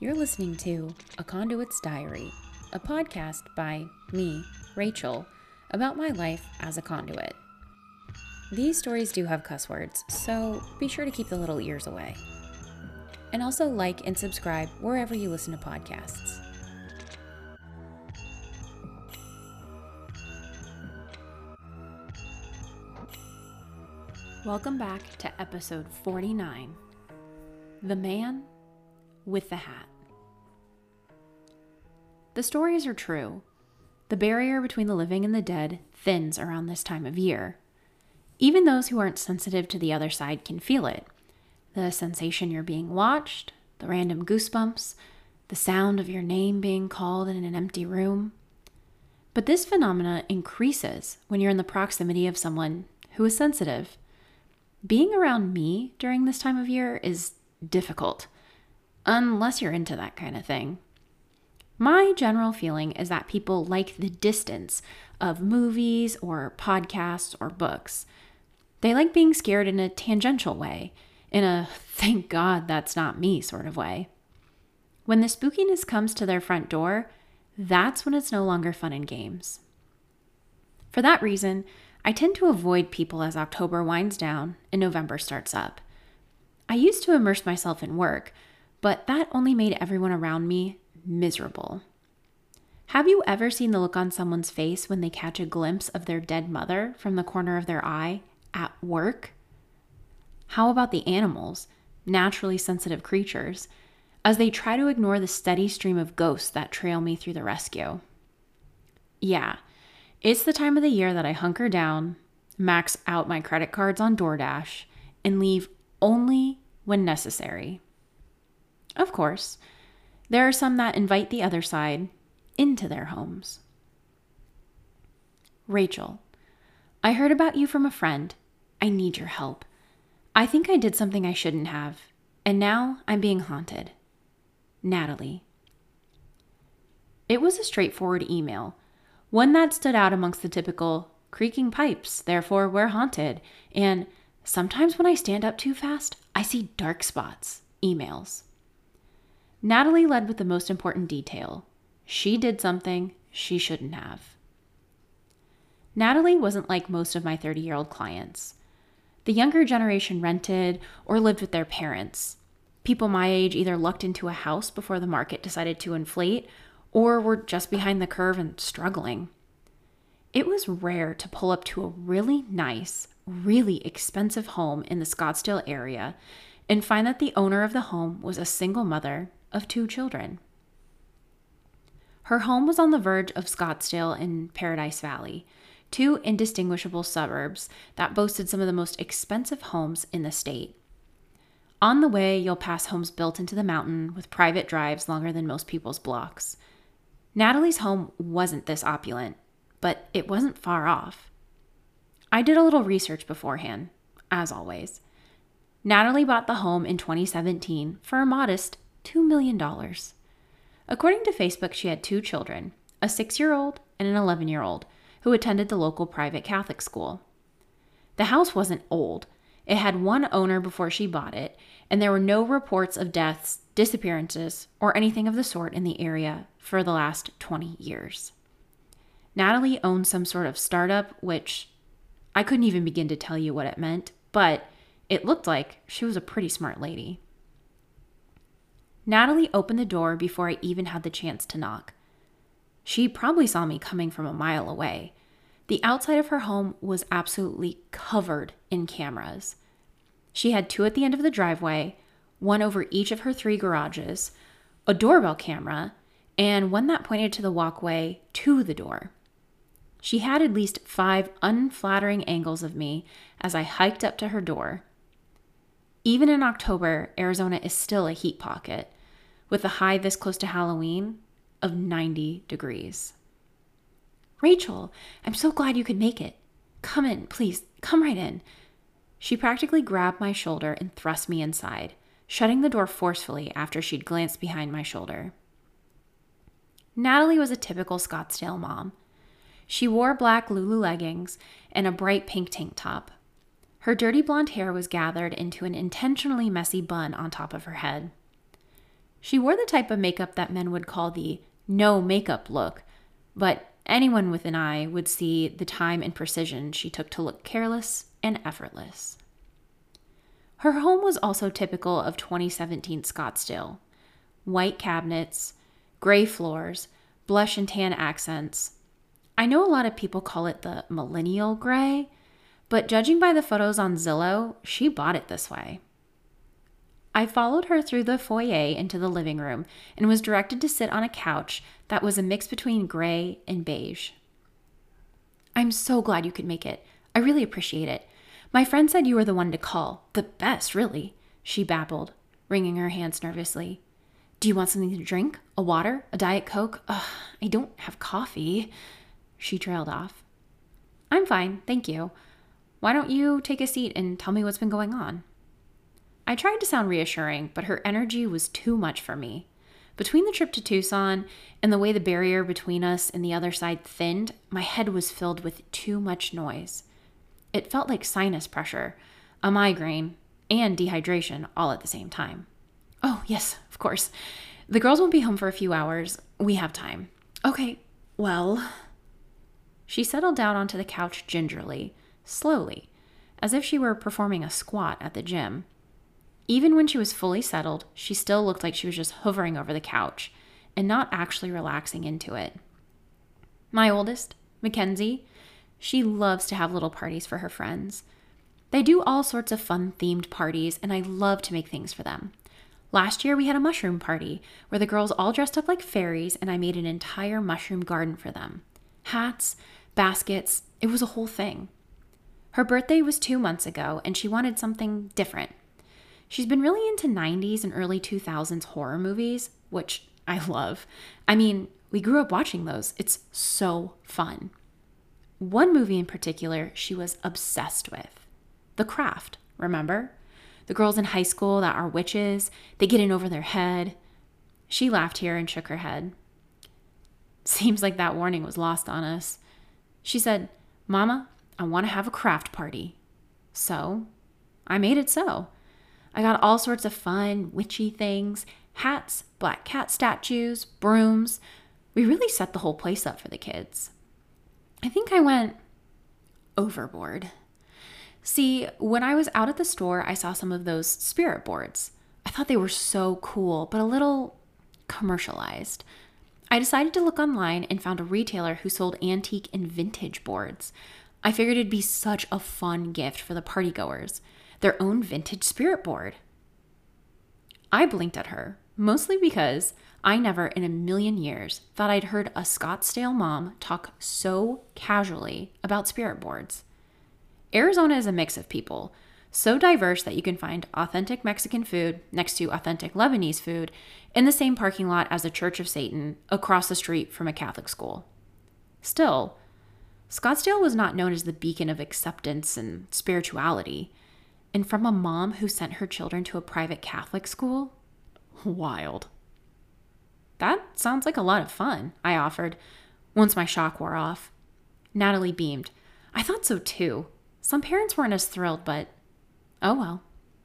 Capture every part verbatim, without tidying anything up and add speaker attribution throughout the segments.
Speaker 1: You're listening to A Conduit's Diary, a podcast by me, Rachel, about my life as a conduit. These stories do have cuss words, so be sure to keep the little ears away. And also like and subscribe wherever you listen to podcasts. Welcome back to episode forty-nine, The Man with the Hat. The stories are true. The barrier between the living and the dead thins around this time of year. Even those who aren't sensitive to the other side can feel it. The sensation you're being watched, the random goosebumps, the sound of your name being called in an empty room. But this phenomena increases when you're in the proximity of someone who is sensitive. Being around me during this time of year is difficult, unless you're into that kind of thing. My general feeling is that people like the distance of movies or podcasts or books. They like being scared in a tangential way, in a thank God that's not me sort of way. When the spookiness comes to their front door, that's when it's no longer fun and games. For that reason, I tend to avoid people as October winds down and November starts up. I used to immerse myself in work, but that only made everyone around me miserable. Have you ever seen the look on someone's face when they catch a glimpse of their dead mother from the corner of their eye at work? How about the animals, naturally sensitive creatures, as they try to ignore the steady stream of ghosts that trail me through the rescue? Yeah, it's the time of the year that I hunker down, max out my credit cards on DoorDash, and leave only when necessary. Of course, there are some that invite the other side into their homes. Rachel, I heard about you from a friend. I need your help. I think I did something I shouldn't have, and now I'm being haunted. Natalie. It was a straightforward email, one that stood out amongst the typical creaking pipes, therefore we're haunted, and sometimes when I stand up too fast, I see dark spots emails. Natalie led with the most important detail. She did something she shouldn't have. Natalie wasn't like most of my thirty-year-old clients. The younger generation rented or lived with their parents. People my age either lucked into a house before the market decided to inflate or were just behind the curve and struggling. It was rare to pull up to a really nice, really expensive home in the Scottsdale area and find that the owner of the home was a single mother of two children. Her home was on the verge of Scottsdale and Paradise Valley, two indistinguishable suburbs that boasted some of the most expensive homes in the state. On the way, you'll pass homes built into the mountain with private drives longer than most people's blocks. Natalie's home wasn't this opulent, but it wasn't far off. I did a little research beforehand, as always. Natalie bought the home in twenty seventeen for a modest two million dollars. According to Facebook, she had two children, a six-year-old and an eleven-year-old, who attended the local private Catholic school. The house wasn't old. It had one owner before she bought it, and there were no reports of deaths, disappearances, or anything of the sort in the area for the last twenty years. Natalie owned some sort of startup, which I couldn't even begin to tell you what it meant, but it looked like she was a pretty smart lady. Natalie opened the door before I even had the chance to knock. She probably saw me coming from a mile away. The outside of her home was absolutely covered in cameras. She had two at the end of the driveway, one over each of her three garages, a doorbell camera, and one that pointed to the walkway to the door. She had at least five unflattering angles of me as I hiked up to her door. Even in October, Arizona is still a heat pocket, with a high this close to Halloween of ninety degrees. Rachel, I'm so glad you could make it. Come in, please, come right in. She practically grabbed my shoulder and thrust me inside, shutting the door forcefully after she'd glanced behind my shoulder. Natalie was a typical Scottsdale mom. She wore black Lulu leggings and a bright pink tank top. Her dirty blonde hair was gathered into an intentionally messy bun on top of her head. She wore the type of makeup that men would call the no makeup look, but anyone with an eye would see the time and precision she took to look careless and effortless. Her home was also typical of twenty seventeen Scottsdale. White cabinets, gray floors, blush and tan accents. I know a lot of people call it the millennial gray, but judging by the photos on Zillow, she bought it this way. I followed her through the foyer into the living room and was directed to sit on a couch that was a mix between gray and beige. "I'm so glad you could make it. I really appreciate it. My friend said you were the one to call. The best, really," she babbled, wringing her hands nervously. "Do you want something to drink? A water? A Diet Coke? Ugh, I don't have coffee," she trailed off. "I'm fine, thank you. Why don't you take a seat and tell me what's been going on?" I tried to sound reassuring, but her energy was too much for me. Between the trip to Tucson and the way the barrier between us and the other side thinned, my head was filled with too much noise. It felt like sinus pressure, a migraine, and dehydration all at the same time. "Oh, yes, of course. The girls won't be home for a few hours. We have time." "Okay, well..." She settled down onto the couch gingerly, slowly, as if she were performing a squat at the gym. Even when she was fully settled, she still looked like she was just hovering over the couch and not actually relaxing into it. My oldest, Mackenzie, she loves to have little parties for her friends. They do all sorts of fun-themed parties, and I love to make things for them. Last year, we had a mushroom party where the girls all dressed up like fairies, and I made an entire mushroom garden for them. Hats, baskets, it was a whole thing. Her birthday was two months ago, and she wanted something different. She's been really into nineties and early two thousands horror movies, which I love. I mean, we grew up watching those. It's so fun. One movie in particular she was obsessed with. The Craft, remember? The girls in high school that are witches, they get in over their head. She laughed here and shook her head. Seems like that warning was lost on us. She said, "Mama, I want to have a craft party." So I made it so. I got all sorts of fun, witchy things, hats, black cat statues, brooms. We really set the whole place up for the kids. I think I went overboard. See, when I was out at the store, I saw some of those spirit boards. I thought they were so cool, but a little commercialized. I decided to look online and found a retailer who sold antique and vintage boards. I figured it'd be such a fun gift for the partygoers. Their own vintage spirit board. I blinked at her, mostly because I never in a million years thought I'd heard a Scottsdale mom talk so casually about spirit boards. Arizona is a mix of people, so diverse that you can find authentic Mexican food next to authentic Lebanese food in the same parking lot as the Church of Satan across the street from a Catholic school. Still, Scottsdale was not known as the beacon of acceptance and spirituality. And from a mom who sent her children to a private Catholic school? Wild. "That sounds like a lot of fun," I offered, once my shock wore off. Natalie beamed. "I thought so too. Some parents weren't as thrilled, but oh well."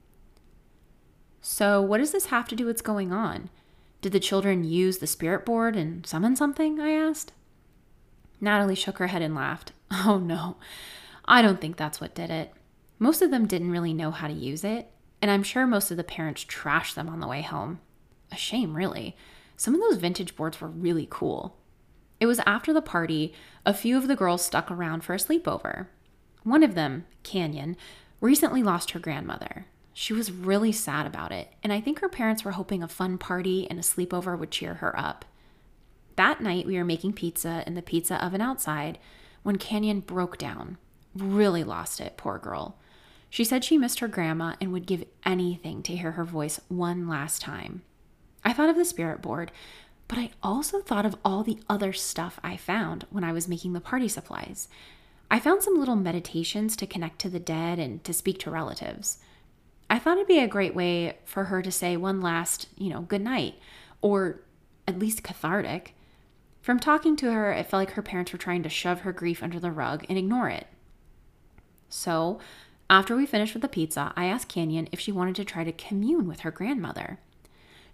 Speaker 1: "So what does this have to do with what's going on? Did the children use the spirit board and summon something?" I asked. Natalie shook her head and laughed. "Oh no, I don't think that's what did it. Most of them didn't really know how to use it, and I'm sure most of the parents trashed them on the way home. A shame, really. Some of those vintage boards were really cool." It was after the party, a few of the girls stuck around for a sleepover. One of them, Canyon, recently lost her grandmother. She was really sad about it, and I think her parents were hoping a fun party and a sleepover would cheer her up. That night, we were making pizza in the pizza oven outside when Canyon broke down. Really lost it, poor girl. She said she missed her grandma and would give anything to hear her voice one last time. I thought of the spirit board, but I also thought of all the other stuff I found when I was making the party supplies. I found some little meditations to connect to the dead and to speak to relatives. I thought it'd be a great way for her to say one last, you know, good night, or at least cathartic. From talking to her, it felt like her parents were trying to shove her grief under the rug and ignore it. So, after we finished with the pizza, I asked Canyon if she wanted to try to commune with her grandmother.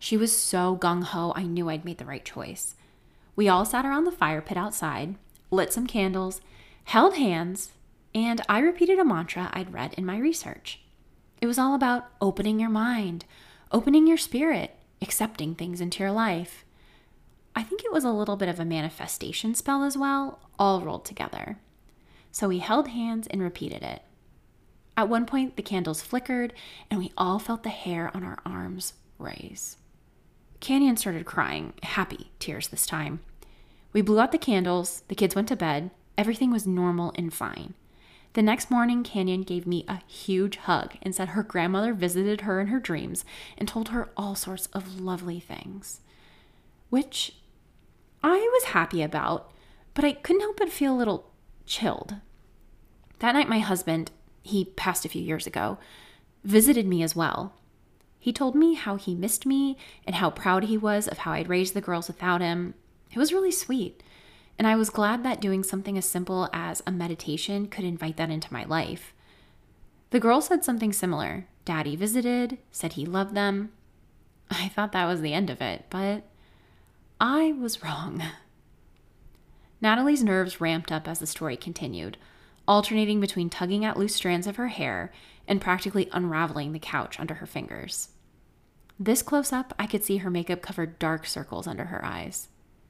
Speaker 1: She was so gung-ho, I knew I'd made the right choice. We all sat around the fire pit outside, lit some candles, held hands, and I repeated a mantra I'd read in my research. It was all about opening your mind, opening your spirit, accepting things into your life. I think it was a little bit of a manifestation spell as well, all rolled together. So we held hands and repeated it. At one point, the candles flickered, and we all felt the hair on our arms raise. Canyon started crying, happy tears this time. We blew out the candles, the kids went to bed, everything was normal and fine. The next morning, Canyon gave me a huge hug and said her grandmother visited her in her dreams and told her all sorts of lovely things, which I was happy about, but I couldn't help but feel a little chilled. That night, my husband, he passed a few years ago, visited me as well. He told me how he missed me and how proud he was of how I'd raised the girls without him. It was really sweet. And I was glad that doing something as simple as a meditation could invite that into my life. The girls said something similar. Daddy visited, said he loved them. I thought that was the end of it, but I was wrong. Natalie's nerves ramped up as the story continued, alternating between tugging at loose strands of her hair and practically unraveling the couch under her fingers. This close-up, I could see her makeup covered dark circles under her eyes.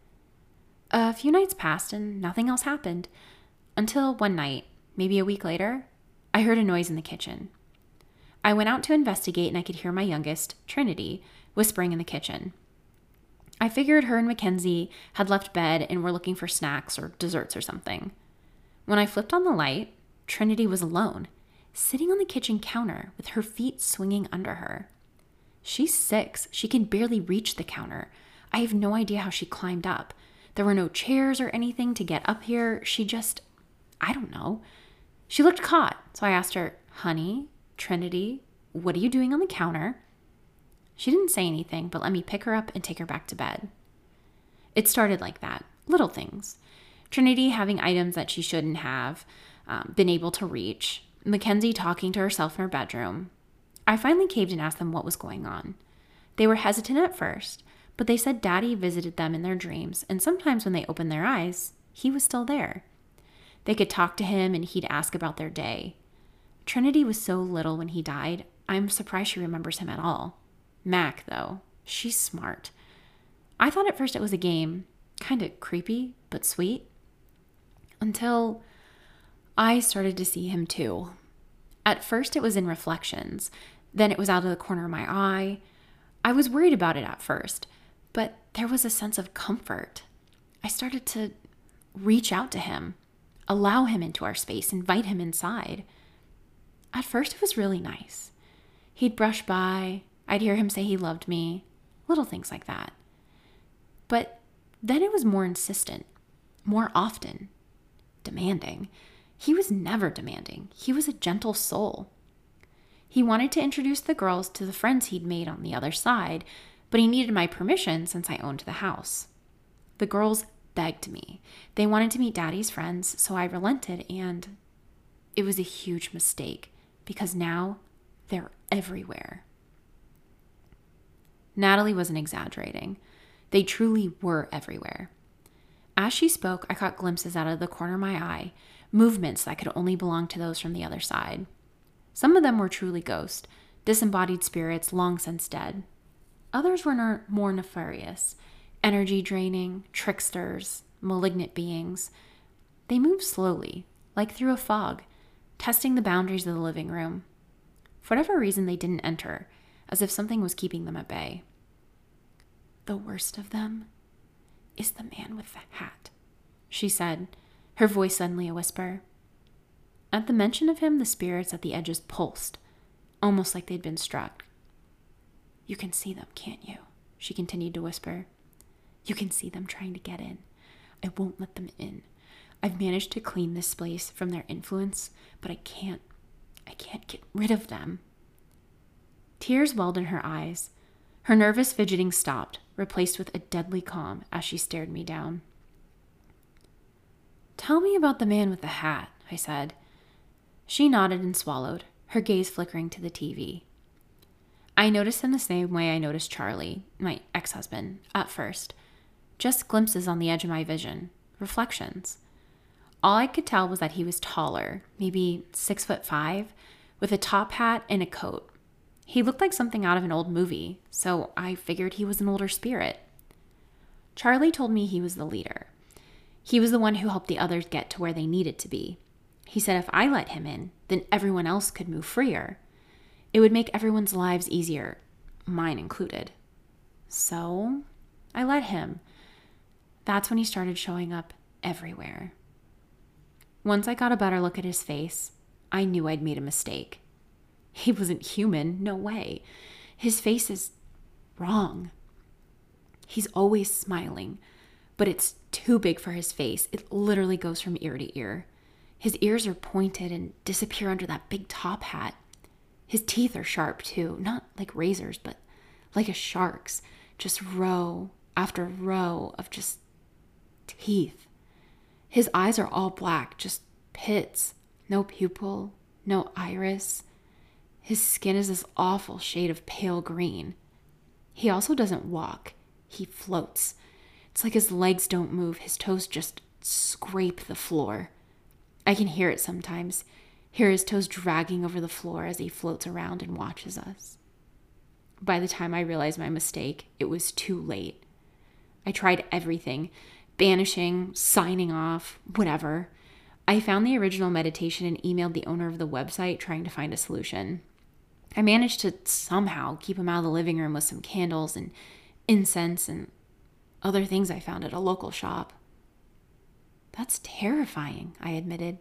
Speaker 1: A few nights passed and nothing else happened, until one night, maybe a week later, I heard a noise in the kitchen. I went out to investigate and I could hear my youngest, Trinity, whispering in the kitchen. I figured her and Mackenzie had left bed and were looking for snacks or desserts or something. When I flipped on the light, Trinity was alone, sitting on the kitchen counter with her feet swinging under her. She's six. She can barely reach the counter. I have no idea how she climbed up. There were no chairs or anything to get up here. She just, I don't know. She looked caught, so I asked her, "Honey, Trinity, what are you doing on the counter?" She didn't say anything, but let me pick her up and take her back to bed. It started like that, little things. Trinity having items that she shouldn't have um, been able to reach. Mackenzie talking to herself in her bedroom. I finally caved and asked them what was going on. They were hesitant at first, but they said Daddy visited them in their dreams, and sometimes when they opened their eyes, he was still there. They could talk to him and he'd ask about their day. Trinity was so little when he died, I'm surprised she remembers him at all. Mac, though, she's smart. I thought at first it was a game, kind of creepy, but sweet. Until I started to see him too. At first it was in reflections, then it was out of the corner of my eye. I was worried about it at first, but there was a sense of comfort. I started to reach out to him, allow him into our space, invite him inside. At first it was really nice. He'd brush by, I'd hear him say he loved me, little things like that. But then it was more insistent, more often, demanding. He was never demanding. He was a gentle soul. He wanted to introduce the girls to the friends he'd made on the other side, but he needed my permission since I owned the house. The girls begged me. They wanted to meet Daddy's friends, so I relented, and it was a huge mistake because now they're everywhere. Natalie wasn't exaggerating. They truly were everywhere. As she spoke, I caught glimpses out of the corner of my eye, movements that could only belong to those from the other side. Some of them were truly ghosts, disembodied spirits long since dead. Others were ner- more nefarious, energy draining, tricksters, malignant beings. They moved slowly, like through a fog, testing the boundaries of the living room. For whatever reason, they didn't enter, as if something was keeping them at bay. The worst of them is the man with the hat, she said, her voice suddenly a whisper. At the mention of him, the spirits at the edges pulsed, almost like they'd been struck. You can see them, can't you? She continued to whisper. You can see them trying to get in. I won't let them in. I've managed to clean this place from their influence, but I can't, I can't get rid of them. Tears welled in her eyes. Her nervous fidgeting stopped, replaced with a deadly calm as she stared me down. Tell me about the man with the hat, I said. She nodded and swallowed, her gaze flickering to the T V. I noticed him the same way I noticed Charlie, my ex-husband, at first. Just glimpses on the edge of my vision, reflections. All I could tell was that he was taller, maybe six foot five, with a top hat and a coat. He looked like something out of an old movie, so I figured he was an older spirit. Charlie told me he was the leader. He was the one who helped the others get to where they needed to be. He said if I let him in, then everyone else could move freer. It would make everyone's lives easier, mine included. So I let him. That's when he started showing up everywhere. Once I got a better look at his face, I knew I'd made a mistake. He wasn't human, no way. His face is wrong. He's always smiling, but it's too big for his face. It literally goes from ear to ear. His ears are pointed and disappear under that big top hat. His teeth are sharp too, not like razors, but like a shark's, just row after row of just teeth. His eyes are all black, just pits, no pupil, no iris. His skin is this awful shade of pale green. He also doesn't walk. He floats. It's like his legs don't move. His toes just scrape the floor. I can hear it sometimes. Hear his toes dragging over the floor as he floats around and watches us. By the time I realized my mistake, it was too late. I tried everything. Banishing, signing off, whatever. I found the original meditation and emailed the owner of the website trying to find a solution. I managed to somehow keep him out of the living room with some candles and incense and other things I found at a local shop. That's terrifying, I admitted.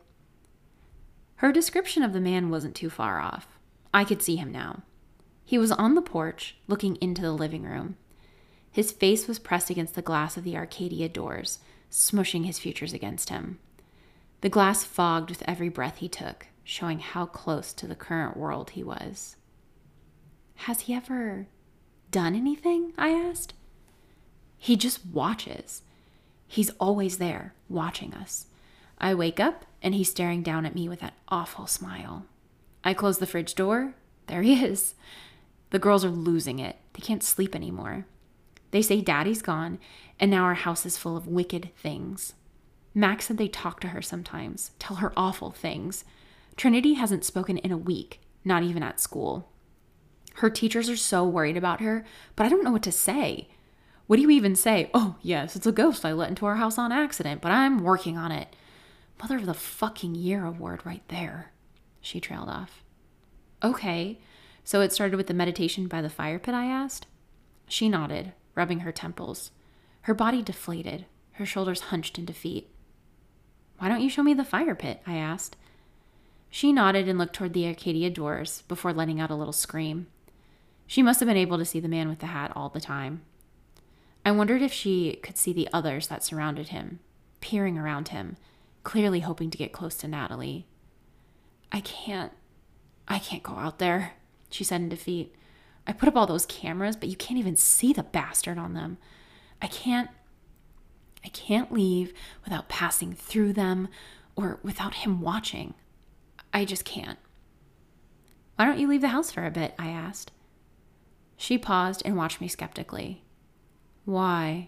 Speaker 1: Her description of the man wasn't too far off. I could see him now. He was on the porch, looking into the living room. His face was pressed against the glass of the Arcadia doors, smushing his features against him. The glass fogged with every breath he took, showing how close to the current world he was. Has he ever done anything? I asked. He just watches. He's always there, watching us. I wake up, and he's staring down at me with that awful smile. I close the fridge door. There he is. The girls are losing it. They can't sleep anymore. They say Daddy's gone, and now our house is full of wicked things. Max said they talk to her sometimes, tell her awful things. Trinity hasn't spoken in a week, not even at school. Her teachers are so worried about her, but I don't know what to say. What do you even say? Oh, yes, it's a ghost I let into our house on accident, but I'm working on it. Mother of the fucking year award right there. She trailed off. Okay, so it started with the meditation by the fire pit, I asked. She nodded, rubbing her temples. Her body deflated, her shoulders hunched in defeat. Why don't you show me the fire pit? I asked. She nodded and looked toward the Arcadia doors before letting out a little scream. She must have been able to see the man with the hat all the time. I wondered if she could see the others that surrounded him, peering around him, clearly hoping to get close to Natalie. I can't, I can't go out there, she said in defeat. I put up all those cameras, but you can't even see the bastard on them. I can't, I can't leave without passing through them or without him watching. I just can't. Why don't you leave the house for a bit? I asked. She paused and watched me skeptically. Why?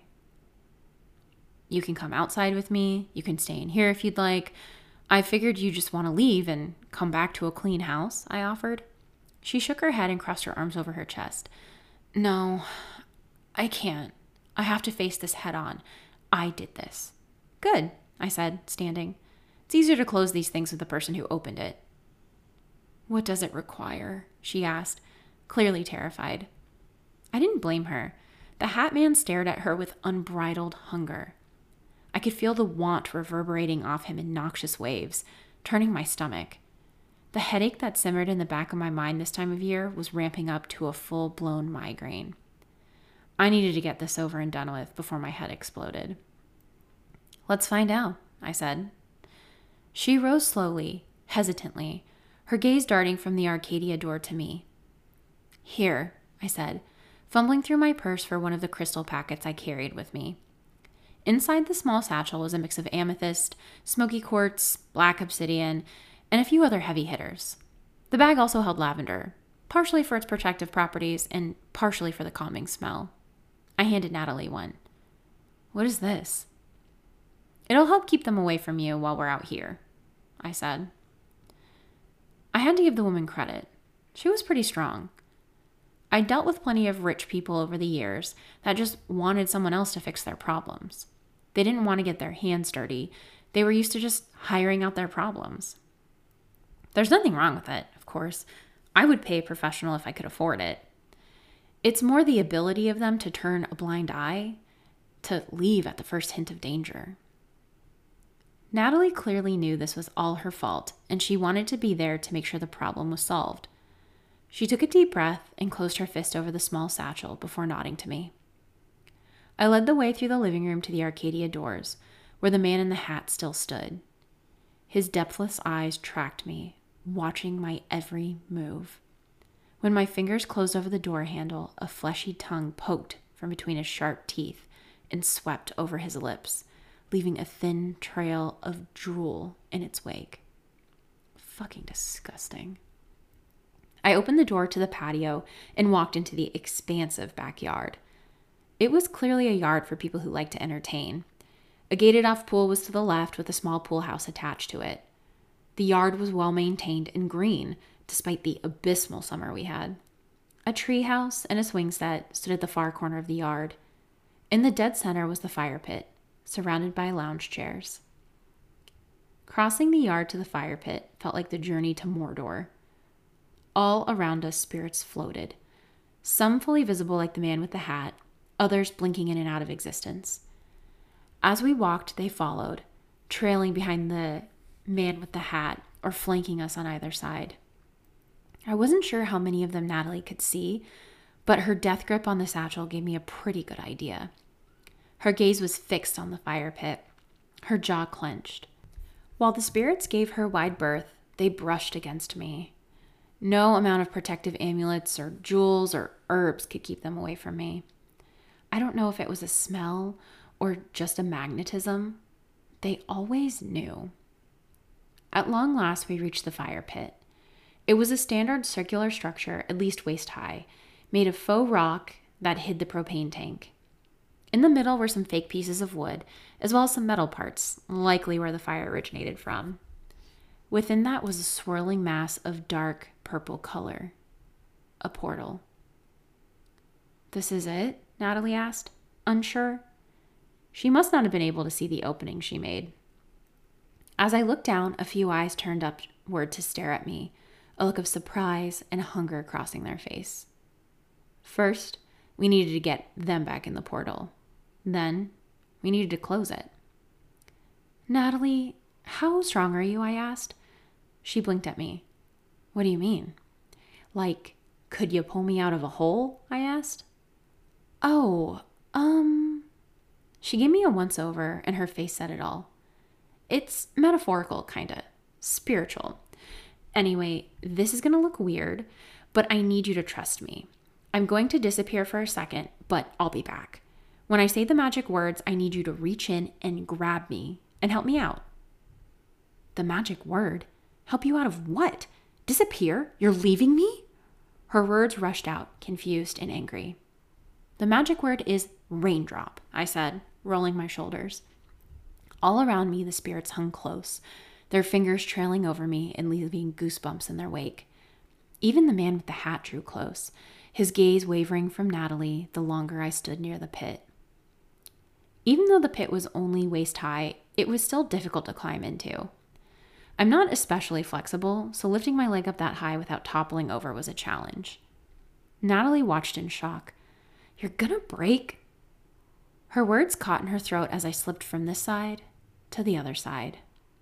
Speaker 1: You can come outside with me. You can stay in here if you'd like. I figured you just want to leave and come back to a clean house, I offered. She shook her head and crossed her arms over her chest. No, I can't. I have to face this head on. I did this. Good, I said, standing. It's easier to close these things with the person who opened it. What does it require? She asked, clearly terrified. I didn't blame her. The Hat Man stared at her with unbridled hunger. I could feel the want reverberating off him in noxious waves, turning my stomach. The headache that simmered in the back of my mind this time of year was ramping up to a full-blown migraine. I needed to get this over and done with before my head exploded. Let's find out, I said. She rose slowly, hesitantly, her gaze darting from the Arcadia door to me. Here, I said, fumbling through my purse for one of the crystal packets I carried with me. Inside the small satchel was a mix of amethyst, smoky quartz, black obsidian, and a few other heavy hitters. The bag also held lavender, partially for its protective properties and partially for the calming smell. I handed Natalie one. What is this? It'll help keep them away from you while we're out here, I said. I had to give the woman credit. She was pretty strong. I dealt with plenty of rich people over the years that just wanted someone else to fix their problems. They didn't want to get their hands dirty. They were used to just hiring out their problems. There's nothing wrong with it, of course. I would pay a professional if I could afford it. It's more the ability of them to turn a blind eye, to leave at the first hint of danger. Natalie clearly knew this was all her fault, and she wanted to be there to make sure the problem was solved. She took a deep breath and closed her fist over the small satchel before nodding to me. I led the way through the living room to the Arcadia doors, where the man in the hat still stood. His depthless eyes tracked me, watching my every move. When my fingers closed over the door handle, a fleshy tongue poked from between his sharp teeth and swept over his lips, leaving a thin trail of drool in its wake. Fucking disgusting. I opened the door to the patio and walked into the expansive backyard. It was clearly a yard for people who like to entertain. A gated-off pool was to the left with a small pool house attached to it. The yard was well-maintained and green, despite the abysmal summer we had. A tree house and a swing set stood at the far corner of the yard. In the dead center was the fire pit, surrounded by lounge chairs. Crossing the yard to the fire pit felt like the journey to Mordor. All around us, spirits floated, some fully visible like the man with the hat, others blinking in and out of existence. As we walked, they followed, trailing behind the man with the hat or flanking us on either side. I wasn't sure how many of them Natalie could see, but her death grip on the satchel gave me a pretty good idea. Her gaze was fixed on the fire pit, her jaw clenched. While the spirits gave her wide berth, they brushed against me. No amount of protective amulets or jewels or herbs could keep them away from me. I don't know if it was a smell or just a magnetism. They always knew. At long last, we reached the fire pit. It was a standard circular structure, at least waist high, made of faux rock that hid the propane tank. In the middle were some fake pieces of wood, as well as some metal parts, likely where the fire originated from. Within that was a swirling mass of dark purple color. A portal. This is it? Natalie asked, unsure. She must not have been able to see the opening she made. As I looked down, a few eyes turned upward to stare at me, a look of surprise and hunger crossing their face. First, we needed to get them back in the portal. Then, we needed to close it. Natalie, how strong are you? I asked. She blinked at me. What do you mean? Like, could you pull me out of a hole? I asked. Oh, um... She gave me a once-over, and her face said it all. It's metaphorical, kinda. Spiritual. Anyway, this is gonna look weird, but I need you to trust me. I'm going to disappear for a second, but I'll be back. When I say the magic words, I need you to reach in and grab me and help me out. The magic word? Help you out of what? Disappear? You're leaving me? Her words rushed out, confused and angry. The magic word is raindrop, I said, rolling my shoulders. All around me, the spirits hung close, their fingers trailing over me and leaving goosebumps in their wake. Even the man with the hat drew close, his gaze wavering from Natalie the longer I stood near the pit. Even though the pit was only waist high, it was still difficult to climb into. I'm not especially flexible, so lifting my leg up that high without toppling over was a challenge. Natalie watched in shock. You're gonna break? Her words caught in her throat as I slipped from this side to the other side.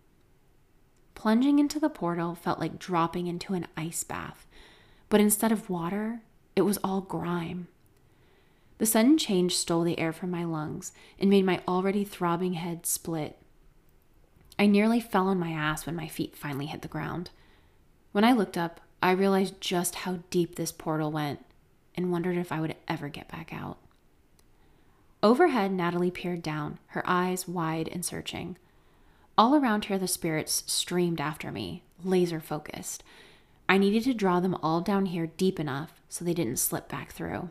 Speaker 1: Plunging into the portal felt like dropping into an ice bath, but instead of water, it was all grime. The sudden change stole the air from my lungs and made my already throbbing head split. I nearly fell on my ass when my feet finally hit the ground. When I looked up, I realized just how deep this portal went and wondered if I would ever get back out. Overhead, Natalie peered down, her eyes wide and searching. All around her, the spirits streamed after me, laser-focused. I needed to draw them all down here deep enough so they didn't slip back through.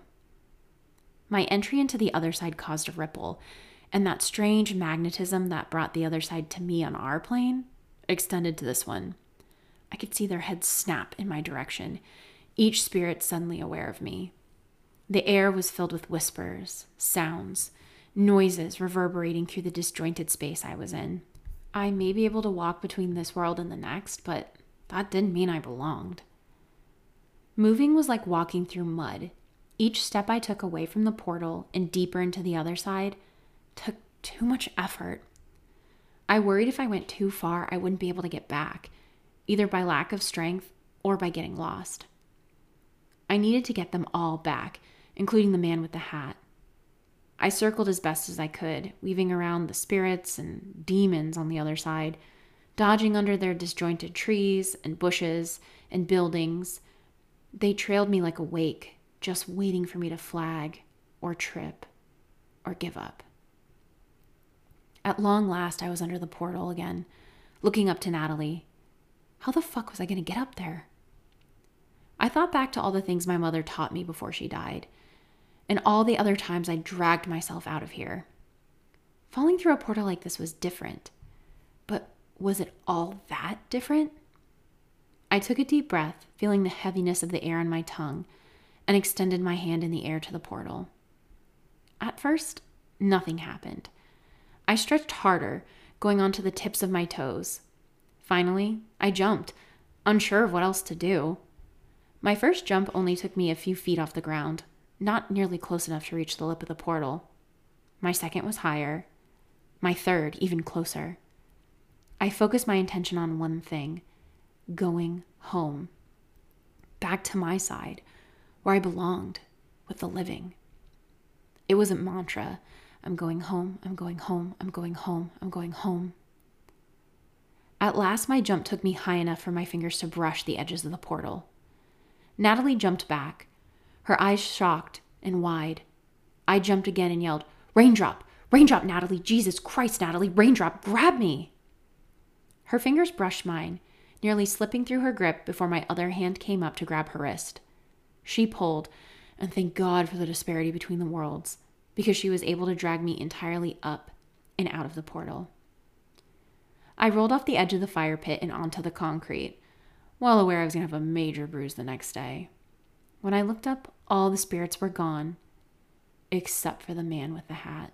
Speaker 1: My entry into the other side caused a ripple, and that strange magnetism that brought the other side to me on our plane extended to this one. I could see their heads snap in my direction, each spirit suddenly aware of me. The air was filled with whispers, sounds, noises reverberating through the disjointed space I was in. I may be able to walk between this world and the next, but that didn't mean I belonged. Moving was like walking through mud. Each step I took away from the portal and deeper into the other side took too much effort. I worried if I went too far, I wouldn't be able to get back, either by lack of strength or by getting lost. I needed to get them all back, including the man with the hat. I circled as best as I could, weaving around the spirits and demons on the other side, dodging under their disjointed trees and bushes and buildings. They trailed me like a wake, just waiting for me to flag or trip or give up. At long last, I was under the portal again, looking up to Natalie. How the fuck was I going to get up there? I thought back to all the things my mother taught me before she died, and all the other times I dragged myself out of here. Falling through a portal like this was different, but was it all that different? I took a deep breath, feeling the heaviness of the air on my tongue, and extended my hand in the air to the portal. At first, nothing happened. I stretched harder, going onto the tips of my toes. Finally, I jumped, unsure of what else to do. My first jump only took me a few feet off the ground, not nearly close enough to reach the lip of the portal. My second was higher. My third, even closer. I focused my attention on one thing: going home. Back to my side, where I belonged, with the living. It was a mantra. I'm going home, I'm going home, I'm going home, I'm going home. At last, my jump took me high enough for my fingers to brush the edges of the portal. Natalie jumped back, her eyes shocked and wide. I jumped again and yelled, "Raindrop! Raindrop, Natalie! Jesus Christ, Natalie! Raindrop, grab me!" Her fingers brushed mine, nearly slipping through her grip before my other hand came up to grab her wrist. She pulled, and thank God for the disparity between the worlds, because she was able to drag me entirely up and out of the portal. I rolled off the edge of the fire pit and onto the concrete, well aware I was going to have a major bruise the next day. When I looked up, all the spirits were gone, except for the man with the hat.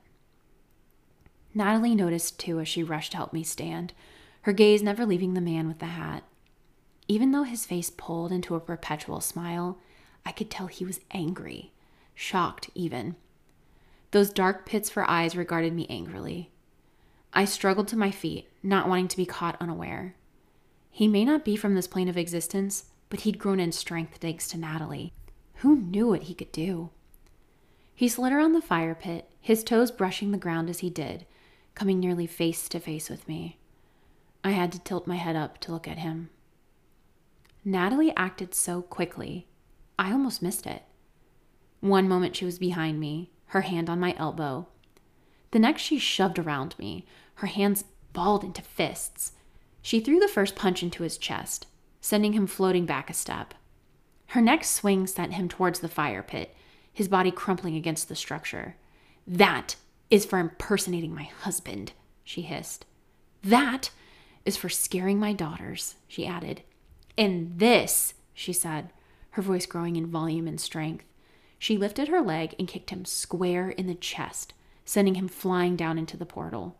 Speaker 1: Natalie noticed too as she rushed to help me stand, her gaze never leaving the man with the hat. Even though his face pulled into a perpetual smile, I could tell he was angry, shocked even. Those dark pits for eyes regarded me angrily. I struggled to my feet, not wanting to be caught unaware. He may not be from this plane of existence, but he'd grown in strength thanks to Natalie. Who knew what he could do? He slid around the fire pit, his toes brushing the ground as he did, coming nearly face to face with me. I had to tilt my head up to look at him. Natalie acted so quickly, I almost missed it. One moment she was behind me, her hand on my elbow. The next she shoved around me, her hands balled into fists. She threw the first punch into his chest, sending him floating back a step. Her next swing sent him towards the fire pit, his body crumpling against the structure. "That is for impersonating my husband," she hissed. "That is for scaring my daughters," she added. "And this," she said, her voice growing in volume and strength. She lifted her leg and kicked him square in the chest, sending him flying down into the portal.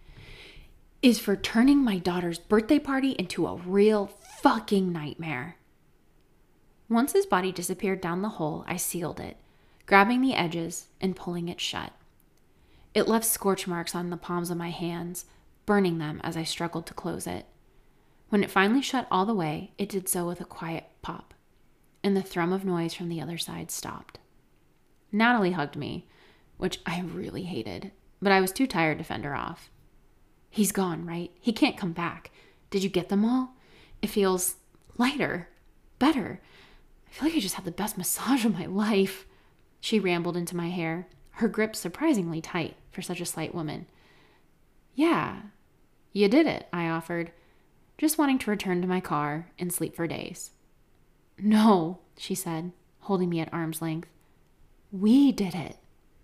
Speaker 1: "Is for turning my daughter's birthday party into a real fucking nightmare." Once his body disappeared down the hole, I sealed it, grabbing the edges and pulling it shut. It left scorch marks on the palms of my hands, burning them as I struggled to close it. When it finally shut all the way, it did so with a quiet pop, and the thrum of noise from the other side stopped. Natalie hugged me, which I really hated, but I was too tired to fend her off. "He's gone, right? He can't come back. Did you get them all? It feels lighter, better. I feel like I just had the best massage of my life." She rambled into my hair, her grip surprisingly tight for such a slight woman. "Yeah, you did it," I offered, just wanting to return to my car and sleep for days. No, she said, holding me at arm's length. We did it.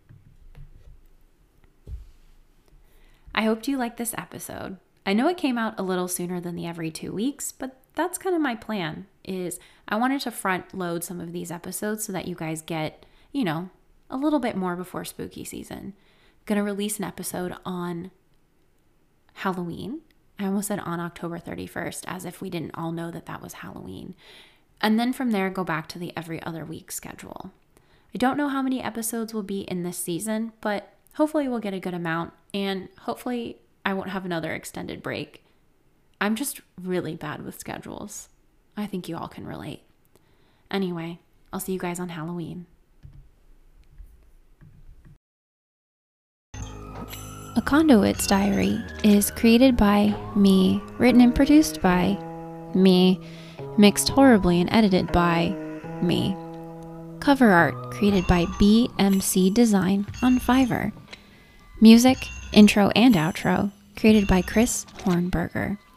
Speaker 1: I hoped you liked this episode. I know it came out a little sooner than the every two weeks, but that's kind of my plan, is I wanted to front load some of these episodes so that you guys get, you know, a little bit more before spooky season. I'm going to release an episode on Halloween. I almost said on October thirty-first, as if we didn't all know that that was Halloween. And then from there, go back to the every other week schedule. I don't know how many episodes will be in this season, but hopefully we'll get a good amount, and hopefully I won't have another extended break. I'm just really bad with schedules. I think you all can relate. Anyway, I'll see you guys on Halloween. A Conduit's Diary is created by me, written and produced by me, mixed horribly and edited by me. Cover art created by B M C Design on Fiverr. Music, intro and outro created by Chris Hornberger.